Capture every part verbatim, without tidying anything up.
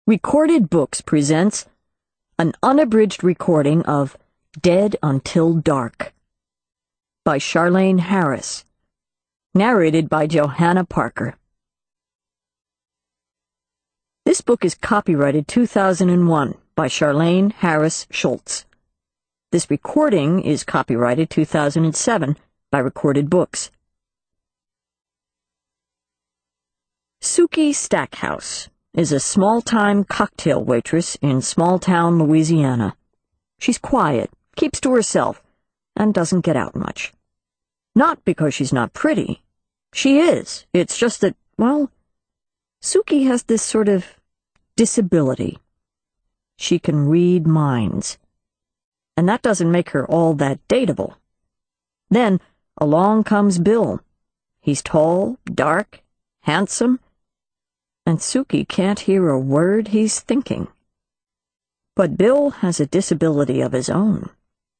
Recorded Books presents an unabridged recording of Dead Until Dark by Charlaine Harris, narrated by Johanna Parker. This book is copyrighted two thousand one by Charlaine Harris Schultz. This recording is copyrighted two thousand seven by Recorded Books. Sookie Stackhouse is a small-time cocktail waitress in small-town Louisiana. She's quiet, keeps to herself, and doesn't get out much. Not because she's not pretty. She is. It's just that, well, Sookie has this sort of disability. She can read minds. And that doesn't make her all that dateable. Then, along comes Bill. He's tall, dark, handsome, and Sookie can't hear a word he's thinking. But Bill has a disability of his own.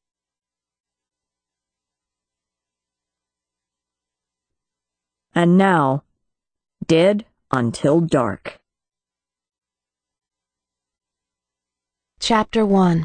And now, Dead Until Dark. Chapter one.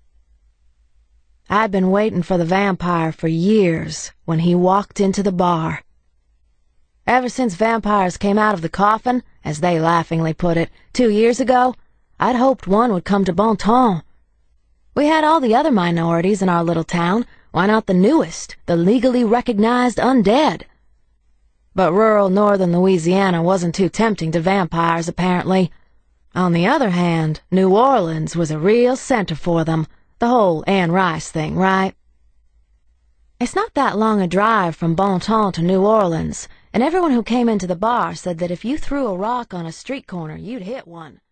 I'd been waiting for the vampire for years when he walked into the bar. Ever since vampires came out of the coffin, as they laughingly put it, two years ago, I'd hoped one would come to Bon Ton. We had all the other minorities in our little town, why not the newest, the legally recognized undead? But rural northern Louisiana wasn't too tempting to vampires, apparently. On the other hand, New Orleans was a real center for them, the whole Anne Rice thing, right? It's not that long a drive from Bon Ton to New Orleans, and everyone who came into the bar said that if you threw a rock on a street corner, you'd hit one.